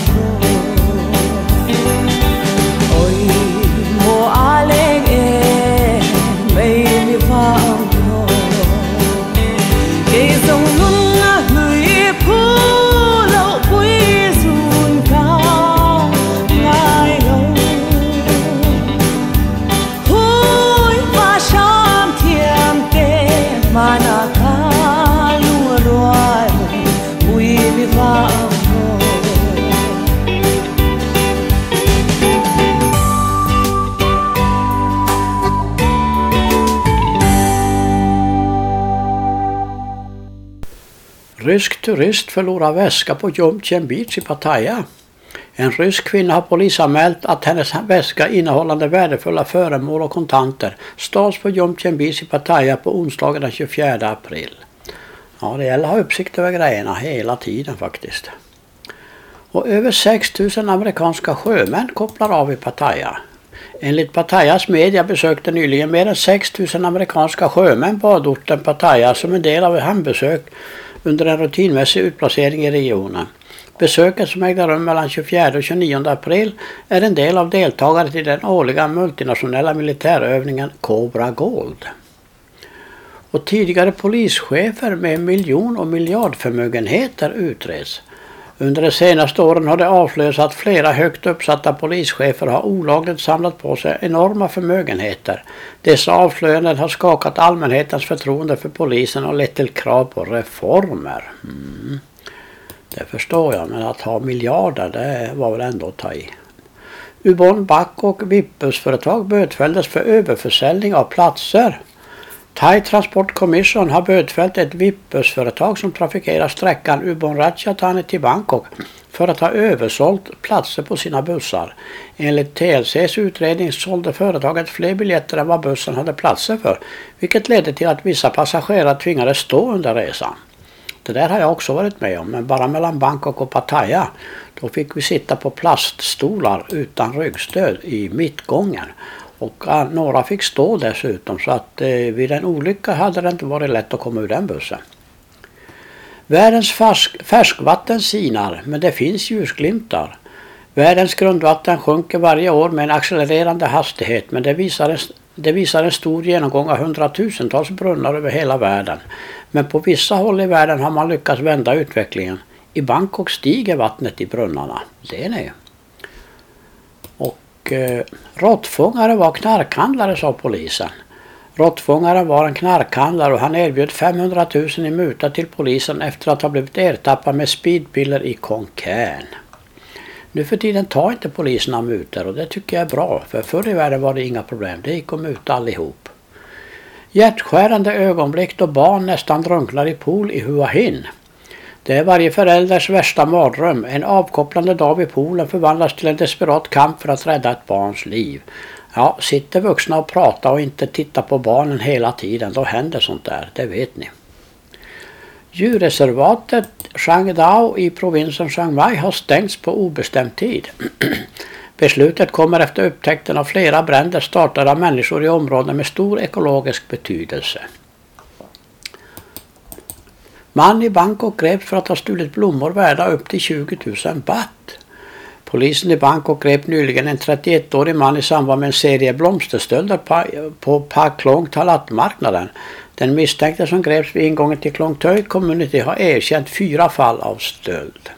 Rysk turist förlorar väska på Jomtien Beach i Pattaya. En rysk kvinna har polisanmält att hennes väska innehållande värdefulla föremål och kontanter stals på Jomtien Beach i Pattaya på onsdagen den 24 april. Ja, det gäller att ha uppsikt över grejerna hela tiden faktiskt. Och över 6 000 amerikanska sjömän kopplar av i Pattaya. Enligt Pattayas media besökte nyligen mer än 6 000 amerikanska sjömän badorten Pattaya som en del av ett hembesök under en rutinmässig utplacering i regionen. Besöket som ägde rum mellan 24 och 29 april är en del av deltagare till den årliga multinationella militärövningen Cobra Gold. Och tidigare polischefer med miljon- och miljardförmögenheter utreds. Under de senaste åren har det avslöjats att flera högt uppsatta polischefer har olagligt samlat på sig enorma förmögenheter. Dessa avslöjanden har skakat allmänhetens förtroende för polisen och lett till krav på reformer. Det förstår jag, men att ha miljarder, det var väl ändå att ta i. Ubon Back och VIP-bussföretag bötfälldes för överförsäljning av platser. Thai Transport Commission har bötfällt ett VIP-bussföretag som trafikerar sträckan Ubon Ratchathani till Bangkok för att ha översålt platser på sina bussar. Enligt TLCs utredning sålde företaget fler biljetter än vad bussen hade platser för, vilket ledde till att vissa passagerare tvingades stå under resan. Det där har jag också varit med om, men bara mellan Bangkok och Pattaya. Då fick vi sitta på plaststolar utan ryggstöd i mittgången. Och några fick stå dessutom, så att vid en olycka hade det inte varit lätt att komma ur den bussen. Världens färskvatten sinar, men det finns ljusglimtar. Världens grundvatten sjunker varje år med en accelererande hastighet, men det visar en stor genomgång av hundratusentals brunnar över hela världen. Men på vissa håll i världen har man lyckats vända utvecklingen. I Bangkok stiger vattnet i brunnarna. Det är det. Råttfångare var knarkhandlare, sa polisen. Råttfångaren var en knarkhandlare och han erbjöd 500 000 i muta till polisen efter att ha blivit ertappad med speedpiller i Konkan. Nu för tiden tar inte poliserna mutor och det tycker jag är bra, för förr i världen var det inga problem, det gick att muta allihop. Hjärtskärande ögonblick då barn nästan drunknar i pool i Hua Hin. Det är varje förälders värsta mardröm. En avkopplande dag vid poolen förvandlas till en desperat kamp för att rädda ett barns liv. Ja, sitter vuxna och pratar och inte tittar på barnen hela tiden, då händer sånt där, det vet ni. Djurreservatet Shangdao i provinsen Chiang Mai har stängts på obestämd tid. Beslutet kommer efter upptäckten av flera bränder startade av människor i områden med stor ekologisk betydelse. Man i Bangkok greps för att ha stulit blommor värda upp till 20 000 baht. Polisen i Bangkok grep nyligen en 31-årig man i samband med en serie blomsterstölder på Pa Klong Talat-marknaden. Den misstänkte som greps vid ingången till Klong Toi Community har erkänt 4 fall av stöld.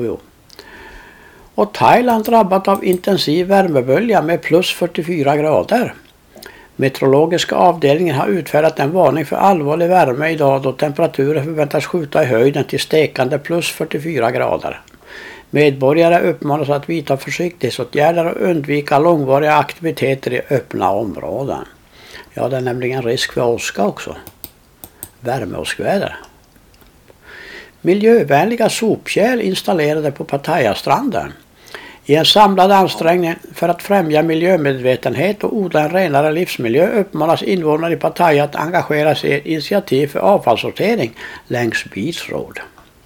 Och Thailand drabbat av intensiv värmebölja med plus 44 grader. Meteorologiska avdelningen har utfärdat en varning för allvarlig värme idag då temperaturen förväntas skjuta i höjden till stekande plus 44 grader. Medborgare uppmanas att vidta försiktighetsåtgärder och undvika långvariga aktiviteter i öppna områden. Ja, det är nämligen risk för åska också. Värmeåskväder. Miljövänliga sopkärl installerade på Pattaya-stranden. I en samlad ansträngning för att främja miljömedvetenhet och odla en renare livsmiljö uppmanas invånare i Pattaya att engagera sig i ett initiativ för avfallssortering längs Beach Road.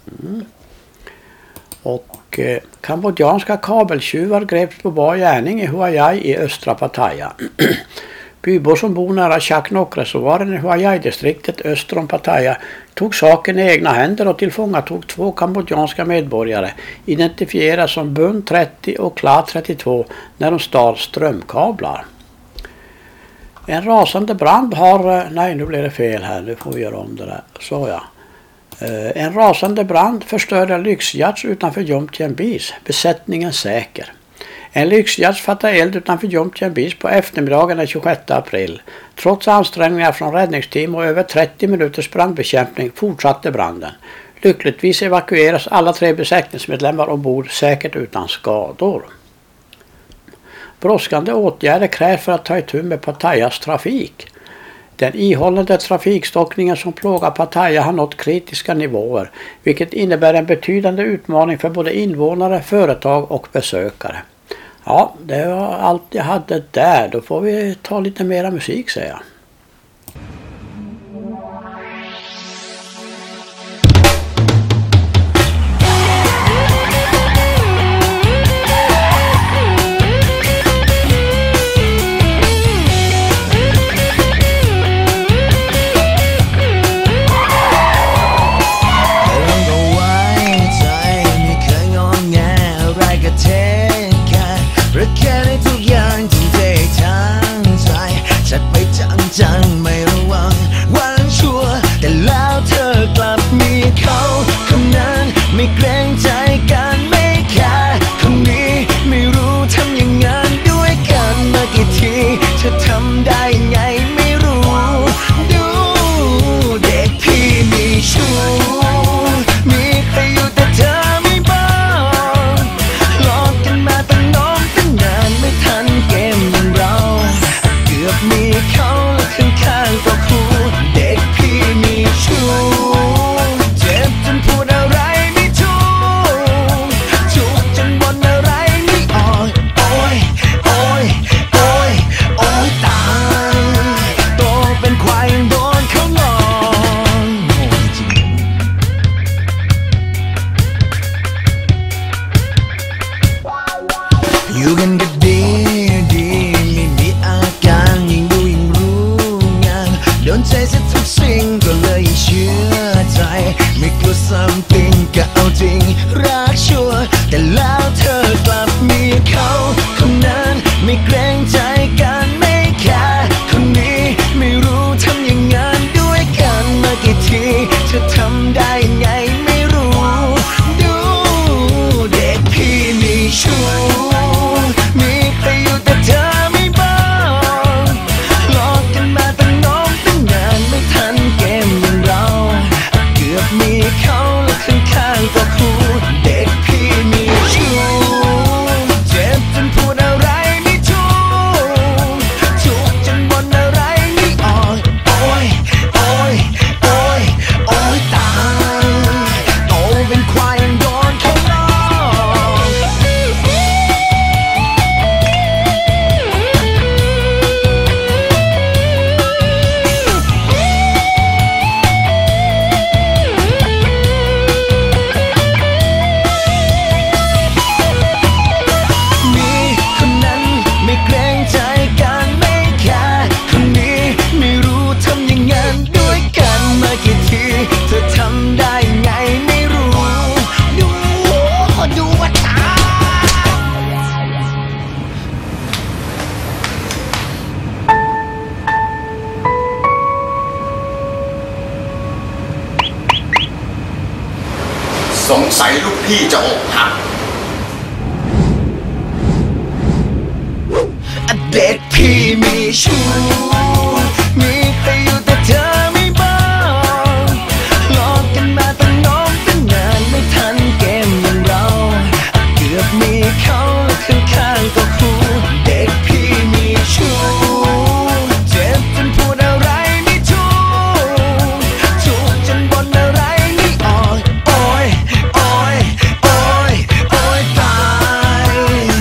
Och kambodjanska kabeltjuvar greps på bar gärning i Huayai i östra Pattaya. Bybor som bor nära Chak Nok-reservoaren i Huayai-distriktet öster om Pattaya tog saken i egna händer och tillfångatog 2 kambodjanska medborgare, identifierade som Bun 30 och Kla 32, när de stal strömkablar. En rasande brand har... Nej, nu blev det fel här. Nu får vi göra om det där. Så ja. En rasande brand förstörde lyxjats utanför Jomtien Beach. Besättningen säker. En lyxjats fattade eld utanför Jomtien Beach på eftermiddagen den 26 april. Trots ansträngningar från räddningsteam och över 30 minuters brandbekämpning fortsatte branden. Lyckligtvis evakueras alla 3 besättningsmedlemmar ombord säkert utan skador. Brådskande åtgärder krävs för att ta itu med Pattayas trafik. Den ihållande trafikstockningen som plågar Pattaya har nått kritiska nivåer, vilket innebär en betydande utmaning för både invånare, företag och besökare. Ja, det var allt jag hade där. Då får vi ta lite mera musik, säger jag. จังไม่ระวังวันชั่วแต่แล้วเธอกลับมีเขาคนนั้นไม่เกรงใจกันไม่แคร์คนนี้ไม่รู้ทำอย่างนั้นด้วยกันมากี่ทีเธอทำได้ไงไม่รู้ดูเด็กพี่มีชู้มีใครอยู่แต่เธอไม่บอกหลอกกันมาตั้งน้องตั้งนานไม่ทันเกมอย่างเราเกือบมีเขาข้างๆก็คู่เด็กพี่มีชู้เจ็บจนพูดอะไรไม่ถูกจุกจนบ่นอะไรไม่ออกโอ้ยโอ้ยโอ้ยโอ้ยตายโตเป็นควายยังโดนเขางอนโง่จริงอยู่กันก็ดีไม่มีอาการยิ่งดูยิ่งโดนใจเสียทุกสิ่งก็เลยเชื่อใจไม่กลัว something ก็เอาจริงรักชัวร์แต่แล้วเธอกลับมีเขาคนนั้นไม่เกรงใจกันไม่แคร์คนนี้ไม่รู้ทำอย่างนั้นด้วยกันมากี่ทีเธอทำได้ไงไม่รู้ดูเด็กพี่มีชู้มีใครอยู่แต่เธอไม่บอกหลอกกันมาตั้งน้องไม่ทันเกมอย่างเราเกือบมีเขาและข้างๆก็คู่เด็กพี่มีชู้เจ็บจนพูดอะไรไม่ถูกจุกจนบ่นอะไรไม่ออกโอ้ยโอ้ยโอ้ยโอ้ยตายโตเป็นควายยังโดนเขาหลอกสงสัยลูกพี่จะอกหักเด็กพี่มีชู้มีใครอยู่แต่เธอไม่บอกหลอกกันมาตั้งน้องตั้งนานไม่ทันเกมอย่างเราเกือบมีเขาข้างๆก็คู่เด็กพี่มีชู้เจ็บจนพูดอะไรไม่ถูกจุกจนบ่นอะไรไม่ออกโอ้ยโอ้ยโอ้ยโอ้ยตาย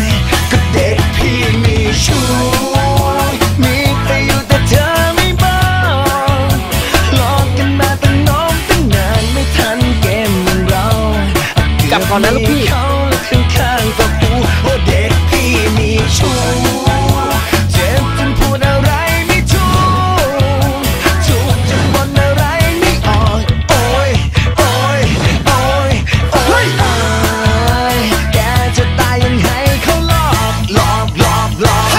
เขาและข้างๆก็หูโอ้เด็กพี่มีชู้เจ็บจนพูดอะไรไม่ถูกถูกจนบ่นอะไรไม่ออกโอ้ยโอ้ยโอ้ยโอ้ยอายแกจะตายยังไงเขาหลอกหลอกหลอกหลอก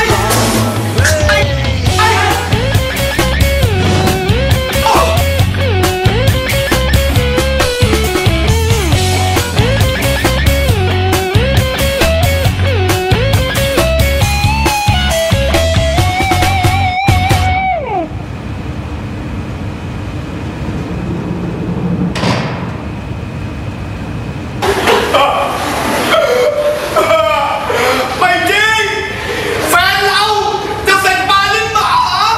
ไม่จริงแฟนเราจะเสร็จบานหรือเปล่า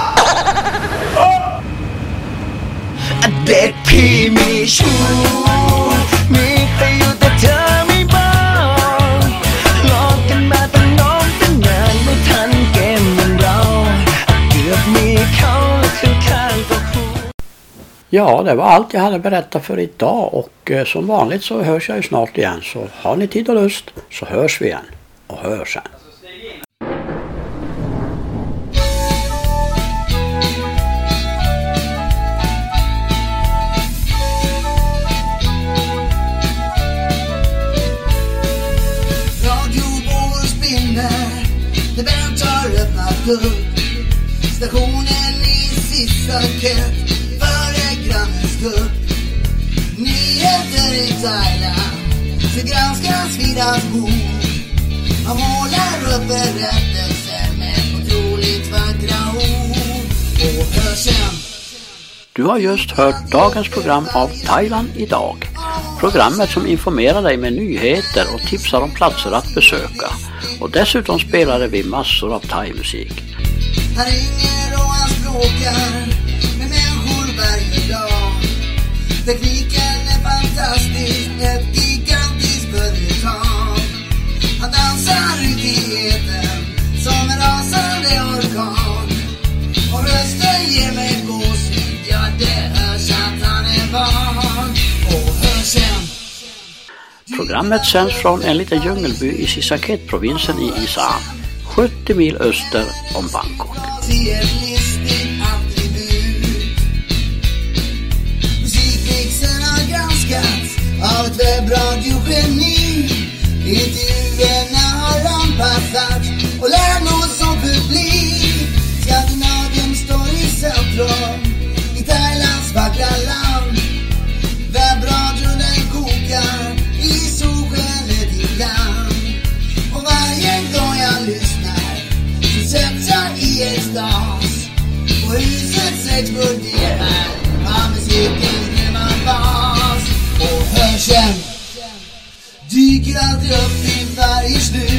เด็กพี่มีชู้มีใครอยู่แต่เธอไม่บอกหลอกกันมาตั้งน้องตั้งนานไม่ทันเกมเหมือนเราเกือบมีเขาและข้างๆก็คู่ Ja, det var allt jag hade berättat för idag och som vanligt så hörs jag ju snart igen. Så har ni tid och lust så hörs vi igen och hörs sen. Radiovågor spinner, det väntar öppnat upp. Stationen i sista kött, före grannens kupp. Nyheter i Thailand, så granskas vid hans bord. Han målar upp berättelser med otroligt vackra ord. Och hör sen. Du har just hört dagens program av Thailand idag. Programmet som informerar dig med nyheter och tipsar om platser att besöka. Och dessutom spelade vi massor av thaimusik. Han ringer och han språkar med människor varje dag. Tekniken är fantastisk, ett gigantiskt företag. Han dansar ut i etern som en rasande orkan. Och rösten ger mig gåshud, ja det hörs att han är van. Och hör sen. Programmet sänds från en liten djungelby i Sisaket-provinsen i Isan, 70 mil öster om Bangkok. Musikmixen har granskats av ett webbradiogeni. Intervjuerna har anpassats och lärmål som publik. Skandinavien står i centrum i Thailands vackra land. Webbradion den kokar i solskenet ibland. Och varje gång jag lyssnar så sätts jag i extas. Och huset exploderar av musikens grymma bas. Och hörseln dyker alltid upp i varje slut.